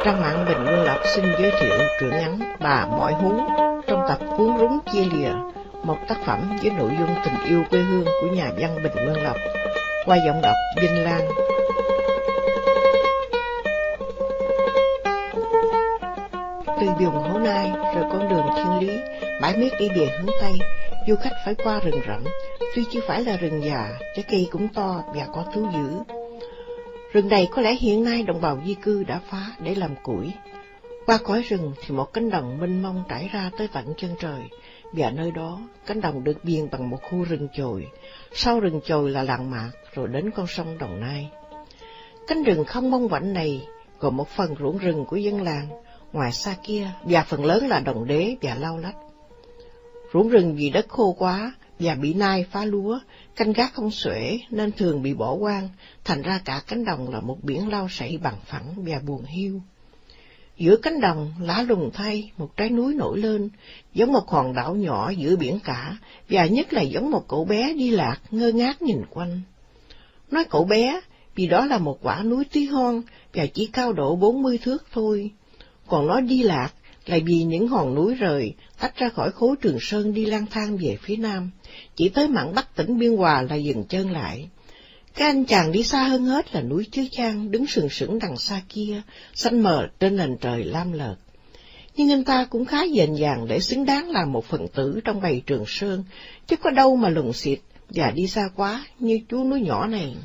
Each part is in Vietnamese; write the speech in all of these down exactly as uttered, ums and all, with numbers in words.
Trang mạng Bình Nguyên Lộc xin giới thiệu truyện ngắn Bà Mỏi Hú trong tập Cuốn Rúng Chia Lìa, một tác phẩm với nội dung tình yêu quê hương của nhà văn Bình Nguyên Lộc, qua giọng đọc Vinh Lan. Từ vùng Hố Nai rồi con đường Thiên Lý, bãi miết đi về hướng Tây, du khách phải qua rừng rậm, tuy chưa phải là rừng già, trái cây cũng to và có thú dữ. Rừng này có lẽ hiện nay đồng bào di cư đã phá để làm củi. Qua cõi rừng thì một cánh đồng mênh mông trải ra tới tận chân trời, và nơi đó cánh đồng được biên bằng một khu rừng chồi. Sau rừng chồi là làng mạc, rồi đến con sông Đồng Nai. Cánh rừng không mong manh này gồm một phần ruộng rừng của dân làng, ngoài xa kia và phần lớn là đồng đế và lau lách. Ruộng rừng vì đất khô quá và bị nai phá lúa, canh gác không xuể nên thường bị bỏ hoang, thành ra cả cánh đồng là một biển lau sậy bằng phẳng và buồn hiu. Giữa cánh đồng, lá lùng thay, một trái núi nổi lên, giống một hòn đảo nhỏ giữa biển cả, và nhất là giống một cậu bé đi lạc ngơ ngác nhìn quanh. Nói cậu bé, vì đó là một quả núi tí hon và chỉ cao độ bốn mươi thước thôi. Còn nói đi lạc là vì những hòn núi rời, tách ra khỏi khối Trường Sơn đi lang thang về phía nam, chỉ tới mạn Bắc tỉnh Biên Hòa là dừng chân lại. Cái anh chàng đi xa hơn hết là núi Chớ Chan đứng sừng sững đằng xa kia, xanh mờ trên nền trời lam lợt. Nhưng anh ta cũng khá dền dàng để xứng đáng là một phần tử trong bầy Trường Sơn, chứ có đâu mà lùng xịt và đi xa quá như chú núi nhỏ này.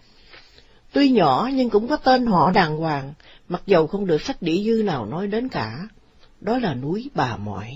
Tuy nhỏ nhưng cũng có tên họ đàng hoàng, mặc dầu không được sách đĩa dư nào nói đến cả. Đó là núi Bà Mỏi.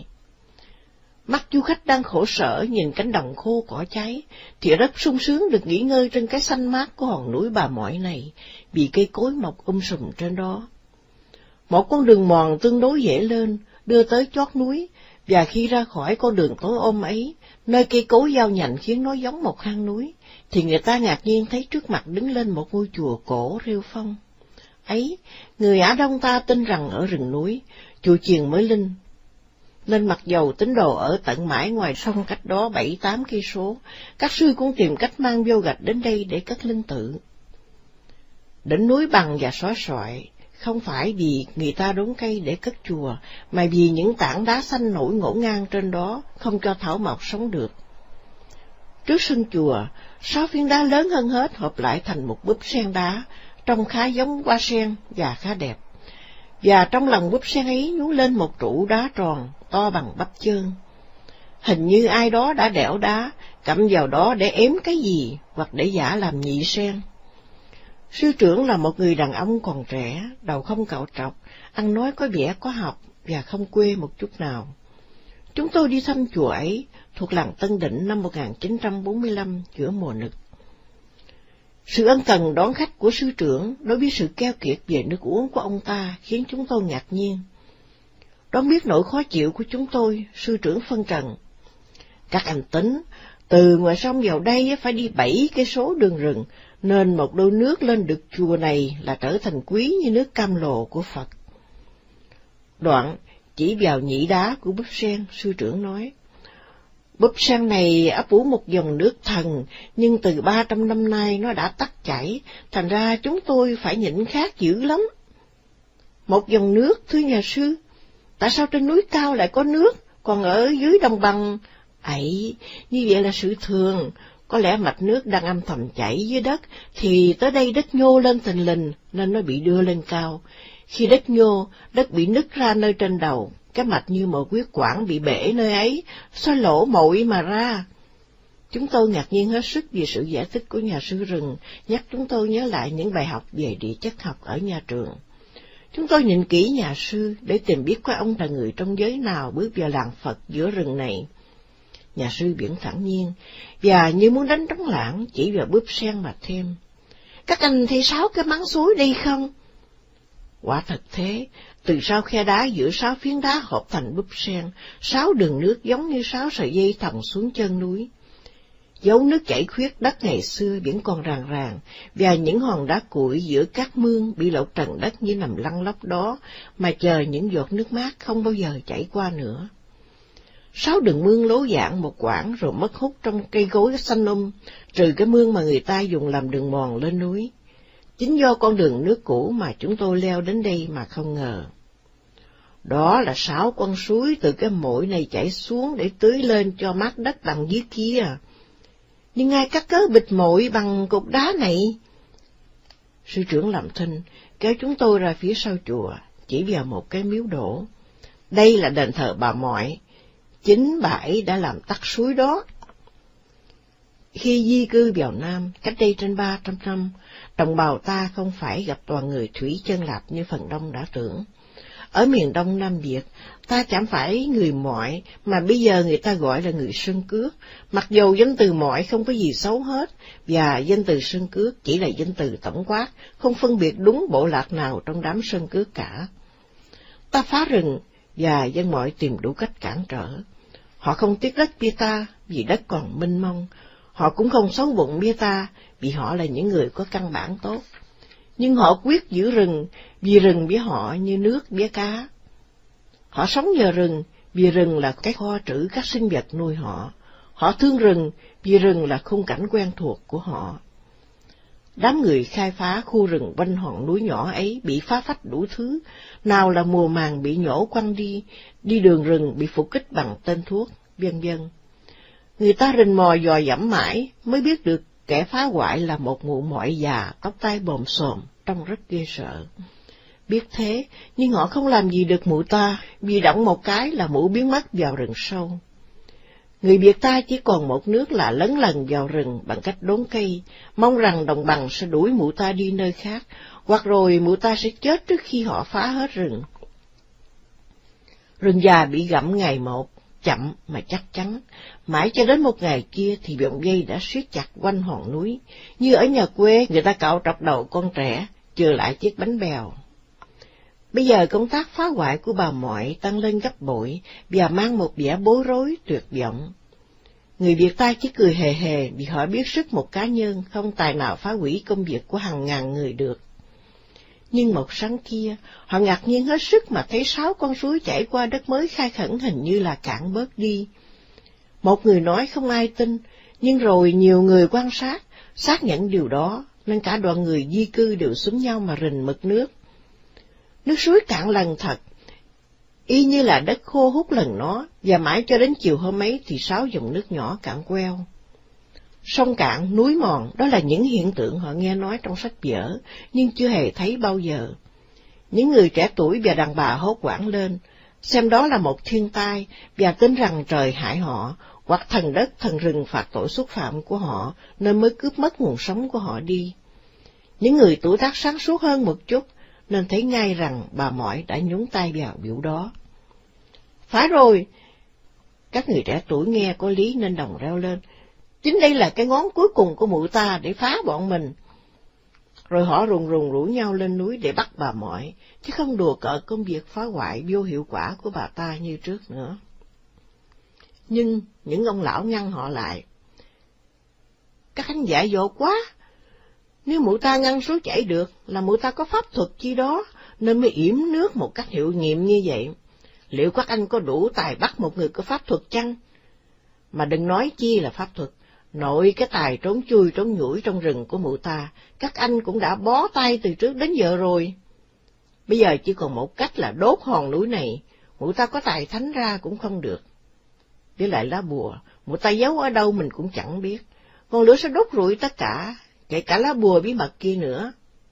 Mắt du khách đang khổ sở nhìn cánh đồng khô cỏ cháy, thì rất sung sướng được nghỉ ngơi trên cái xanh mát của hòn núi Bà Mỏi này, vì cây cối mọc um sùm trên đó. Một con đường mòn tương đối dễ lên, đưa tới chót núi, và khi ra khỏi con đường tối om ấy, nơi cây cối giao nhạnh khiến nó giống một hang núi, thì người ta ngạc nhiên thấy trước mặt đứng lên một ngôi chùa cổ rêu phong. Ấy, người Á Đông ta tin rằng ở rừng núi, chùa chiền mới linh. Nên mặc dầu tín đồ ở tận mãi ngoài sông cách đó bảy tám cây số, các sư cũng tìm cách mang vô gạch đến đây để cất linh tự. Đỉnh núi bằng và xóa xoại, không phải vì người ta đốn cây để cất chùa, mà vì những tảng đá xanh nổi ngổn ngang trên đó, không cho thảo mộc sống được. Trước sân chùa, sáu phiến đá lớn hơn hết hợp lại thành một búp sen đá, trông khá giống hoa sen và khá đẹp. Và trong lòng búp sen ấy nhú lên một trụ đá tròn, to bằng bắp chân. Hình như ai đó đã đẽo đá, cắm vào đó để ém cái gì, hoặc để giả làm nhị sen. Sư trưởng là một người đàn ông còn trẻ, đầu không cạo trọc, ăn nói có vẻ có học và không quê một chút nào. Chúng tôi đi thăm chùa ấy, thuộc làng Tân Định năm một nghìn chín trăm bốn mươi lăm, giữa mùa nực. Sự ân cần đón khách của sư trưởng đối với sự keo kiệt về nước uống của ông ta khiến chúng tôi ngạc nhiên. Đón biết nỗi khó chịu của chúng tôi, sư trưởng phân trần. Các anh tính, từ ngoài sông vào đây phải đi bảy cây số đường rừng, nên một đôi nước lên được chùa này là trở thành quý như nước cam lồ của Phật. Đoạn, chỉ vào nhĩ đá của búp sen, sư trưởng nói, búp sen này ấp ủ một dòng nước thần, nhưng từ ba trăm năm nay nó đã tắt chảy, thành ra chúng tôi phải nhịn khát dữ lắm. Một dòng nước, thưa nhà sư, tại sao trên núi cao lại có nước, còn ở dưới đồng bằng? Ấy, như vậy là sự thường, có lẽ mạch nước đang âm thầm chảy dưới đất, thì tới đây đất nhô lên thình lình, nên nó bị đưa lên cao. Khi đất nhô, đất bị nứt ra nơi trên đầu, cái mạch như một huyết quản bị bể nơi ấy, xoay lỗ mội mà ra. Chúng tôi ngạc nhiên hết sức vì sự giải thích của nhà sư rừng, nhắc chúng tôi nhớ lại những bài học về địa chất học ở nhà trường. Chúng tôi nhìn kỹ nhà sư để tìm biết có ông là người trong giới nào bước vào làng Phật giữa rừng này. Nhà sư biển thản nhiên, và như muốn đánh trống lãng chỉ vào búp sen mà thêm. Các anh thấy sáu cái mắng suối đây không? Quả thật thế, từ sau khe đá giữa sáu phiến đá hợp thành búp sen, sáu đường nước giống như sáu sợi dây thòng xuống chân núi. Dấu nước chảy khuyết đất ngày xưa vẫn còn ràng ràng, và những hòn đá cuội giữa các mương bị lột trần đất như nằm lăn lóc đó, mà chờ những giọt nước mát không bao giờ chảy qua nữa. Sáu đường mương lố dạng một quãng rồi mất hút trong cây cối xanh um, trừ cái mương mà người ta dùng làm đường mòn lên núi. Chính do con đường nước cũ mà chúng tôi leo đến đây mà không ngờ. Đó là sáu con suối từ cái mũi này chảy xuống để tưới lên cho mát đất đằng dưới kia. Nhưng ai cắt cớ bịt mũi bằng cục đá này? Sư trưởng làm thinh kéo chúng tôi ra phía sau chùa, chỉ vào một cái miếu đổ. Đây là đền thờ bà Mọi, chính bà ấy đã làm tắt suối đó. Khi di cư vào Nam, cách đây trên ba trăm năm, đồng bào ta không phải gặp toàn người thủy chân lạp như phần đông đã tưởng. Ở miền Đông Nam Việt, ta chẳng phải người Mọi, mà bây giờ người ta gọi là người Sơn Cước, mặc dù danh từ Mọi không có gì xấu hết, và danh từ Sơn Cước chỉ là danh từ tổng quát, không phân biệt đúng bộ lạc nào trong đám Sơn Cước cả. Ta phá rừng, và dân Mọi tìm đủ cách cản trở. Họ không tiếc đất bia ta, vì đất còn mênh mông. Họ cũng không xấu bụng bia ta, vì họ là những người có căn bản tốt. Nhưng họ quyết giữ rừng, vì rừng bia họ như nước bia cá. Họ sống nhờ rừng, vì rừng là cái kho trữ các sinh vật nuôi họ. Họ thương rừng, vì rừng là khung cảnh quen thuộc của họ. Đám người khai phá khu rừng quanh hòn núi nhỏ ấy bị phá phách đủ thứ, nào là mùa màng bị nhổ quăng đi, đi đường rừng bị phục kích bằng tên thuốc, vân vân. Người ta rình mò dò dẫm mãi mới biết được kẻ phá hoại là một mụ mọi già, tóc tai bồm xồm, trông rất ghê sợ. Biết thế, nhưng họ không làm gì được mụ ta, vì động một cái là mụ biến mất vào rừng sâu. Người Việt ta chỉ còn một nước là lấn lần vào rừng bằng cách đốn cây, mong rằng đồng bằng sẽ đuổi mụ ta đi nơi khác, hoặc rồi mụ ta sẽ chết trước khi họ phá hết rừng. Rừng già bị gặm ngày một, chậm mà chắc chắn, mãi cho đến một ngày kia thì vòng dây đã siết chặt quanh hòn núi, như ở nhà quê người ta cạo trọc đầu con trẻ, chừa lại chiếc bánh bèo. Bây giờ công tác phá hoại của bà Mọi tăng lên gấp bội và mang một vẻ bối rối tuyệt vọng. Người Việt ta chỉ cười hề hề vì họ biết sức một cá nhân không tài nào phá hủy công việc của hàng ngàn người được. Nhưng một sáng kia, họ ngạc nhiên hết sức mà thấy sáu con suối chảy qua đất mới khai khẩn hình như là cạn bớt đi. Một người nói không ai tin, nhưng rồi nhiều người quan sát, xác nhận điều đó, nên cả đoàn người di cư đều xúm nhau mà rình mực nước. Nước suối cạn lần thật, y như là đất khô hút lần nó, và mãi cho đến chiều hôm ấy thì sáu dòng nước nhỏ cạn queo. Sông cạn, núi mòn, đó là những hiện tượng họ nghe nói trong sách vở, nhưng chưa hề thấy bao giờ. Những người trẻ tuổi và đàn bà hốt hoảng lên, xem đó là một thiên tai, và tin rằng trời hại họ, hoặc thần đất, thần rừng phạt tội xúc phạm của họ, nên mới cướp mất nguồn sống của họ đi. Những người tuổi tác sáng suốt hơn một chút, nên thấy ngay rằng bà Mọi đã nhúng tay vào biểu đó. Phải rồi! Các người trẻ tuổi nghe có lý nên đồng reo lên. Chính đây là cái ngón cuối cùng của mụ ta để phá bọn mình. Rồi họ rùng rùng rủ nhau lên núi để bắt bà Mọi, chứ không đùa cợt công việc phá hoại vô hiệu quả của bà ta như trước nữa. Nhưng những ông lão ngăn họ lại. Các anh dại dột quá! Nếu mụ ta ngăn suối chảy được là mụ ta có pháp thuật chi đó, nên mới yểm nước một cách hiệu nghiệm như vậy. Liệu các anh có đủ tài bắt một người có pháp thuật chăng? Mà đừng nói chi là pháp thuật, nội cái tài trốn chui trốn nhủi trong rừng của mụ ta, các anh cũng đã bó tay từ trước đến giờ rồi. Bây giờ chỉ còn một cách là đốt hòn núi này, mụ ta có tài thánh ra cũng không được. Với lại lá bùa, mụ ta giấu ở đâu mình cũng chẳng biết, ngọn lửa sẽ đốt rụi tất cả, kể cả lá bùa bí mật kia nữa.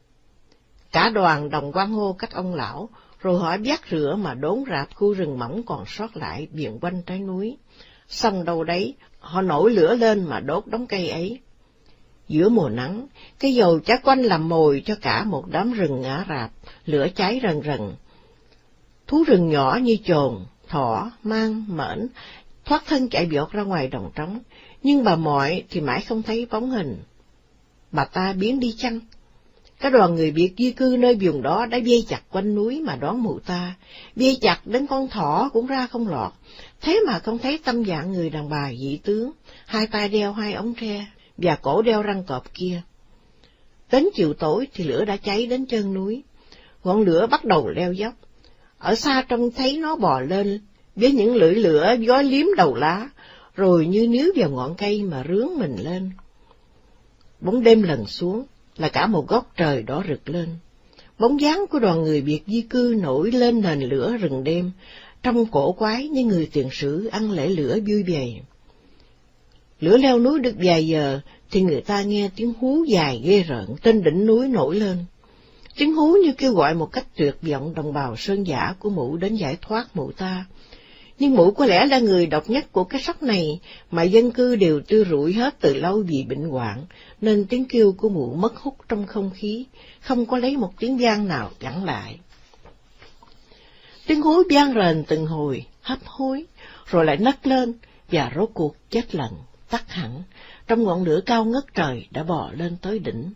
Cả đoàn đồng quan hô các ông lão, rồi họ vác rửa mà đốn rạp khu rừng mỏng còn sót lại viền quanh trái núi. Xong đâu đấy, họ nổi lửa lên mà đốt đống cây ấy. Giữa mùa nắng, cây dầu cháy quanh làm mồi cho cả một đám rừng ngã rạp, lửa cháy rần rần. Thú rừng nhỏ như chồn, thỏ, mang, mễn, thoát thân chạy vọt ra ngoài đồng trống, nhưng bà Mọi thì mãi không thấy bóng hình. Bà ta biến đi chăng? Các đoàn người Việt di cư nơi vùng đó đã vây chặt quanh núi mà đón mụ ta, vây chặt đến con thỏ cũng ra không lọt, thế mà không thấy tâm dạng người đàn bà dị tướng, hai tay đeo hai ống tre, và cổ đeo răng cọp kia. Đến chiều tối thì lửa đã cháy đến chân núi, ngọn lửa bắt đầu leo dốc, ở xa trông thấy nó bò lên, với những lưỡi lửa gói liếm đầu lá, rồi như níu vào ngọn cây mà rướn mình lên. Bóng đêm lần xuống, là cả một góc trời đỏ rực lên. Bóng dáng của đoàn người Việt di cư nổi lên nền lửa rừng đêm, trông cổ quái như người tiền sử ăn lễ lửa vui vẻ. Lửa leo núi được vài giờ, thì người ta nghe tiếng hú dài ghê rợn trên đỉnh núi nổi lên. Tiếng hú như kêu gọi một cách tuyệt vọng đồng bào sơn dã của mụ đến giải thoát mụ ta. Nhưng mụ có lẽ là người độc nhất của cái sóc này, mà dân cư đều tư rủi hết từ lâu vì bệnh hoạn, nên tiếng kêu của mụ mất hút trong không khí, không có lấy một tiếng vang nào chặn lại. Tiếng hú vang rền từng hồi, hấp hối, rồi lại nấc lên, và rốt cuộc chết lần, tắt hẳn, trong ngọn lửa cao ngất trời đã bò lên tới đỉnh.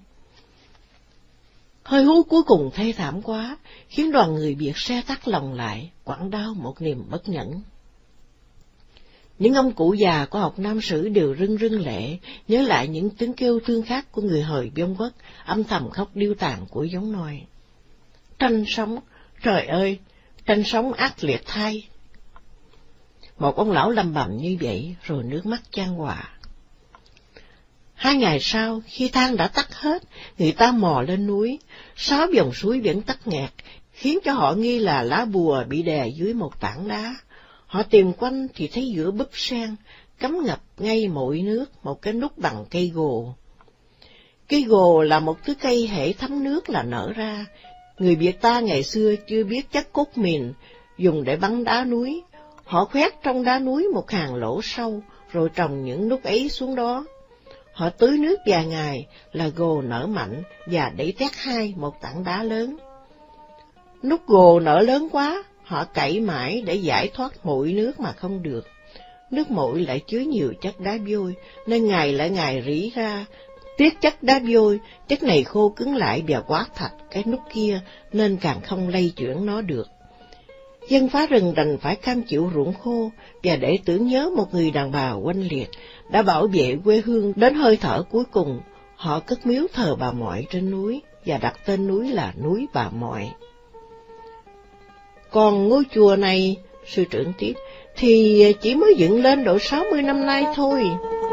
Hơi hú cuối cùng thê thảm quá, khiến đoàn người Việt se tắt lòng lại, quặn đau một niềm bất nhẫn. Những ông cụ già có học Nam sử đều rưng rưng lệ, nhớ lại những tiếng kêu thương khát của người hời Biông Quốc, âm thầm khóc điêu tàn của giống nòi. Tranh sống, trời ơi, tranh sống ác liệt thay. Một ông lão lầm bầm như vậy, rồi nước mắt chan hòa. Hai ngày sau, khi than đã tắt hết, người ta mò lên núi, sáu dòng suối vẫn tắc nghẹt, khiến cho họ nghi là lá bùa bị đè dưới một tảng đá. Họ tìm quanh thì thấy giữa búp sen, cắm ngập ngay mỗi nước một cái nút bằng cây gồ. Cây gồ là một thứ cây hễ thấm nước là nở ra. Người Việt ta ngày xưa chưa biết chất cốt mìn, dùng để bắn đá núi. Họ khoét trong đá núi một hàng lỗ sâu, rồi trồng những nút ấy xuống đó. Họ tưới nước vài ngày là gồ nở mạnh và đẩy tét hai một tảng đá lớn. Nút gồ nở lớn quá, họ cậy mãi để giải thoát muội nước mà không được. Nước muội lại chứa nhiều chất đá vôi, nên ngày lại ngày rỉ ra. Tiết chất đá vôi, chất này khô cứng lại và quá thạch cái nút kia, nên càng không lay chuyển nó được. Dân phá rừng đành phải cam chịu ruộng khô, và để tưởng nhớ một người đàn bà oanh liệt, đã bảo vệ quê hương đến hơi thở cuối cùng, họ cất miếu thờ bà Mọi trên núi, và đặt tên núi là núi Bà Mọi. Còn ngôi chùa này, sư trưởng tiếp, thì chỉ mới dựng lên độ sáu mươi năm nay thôi.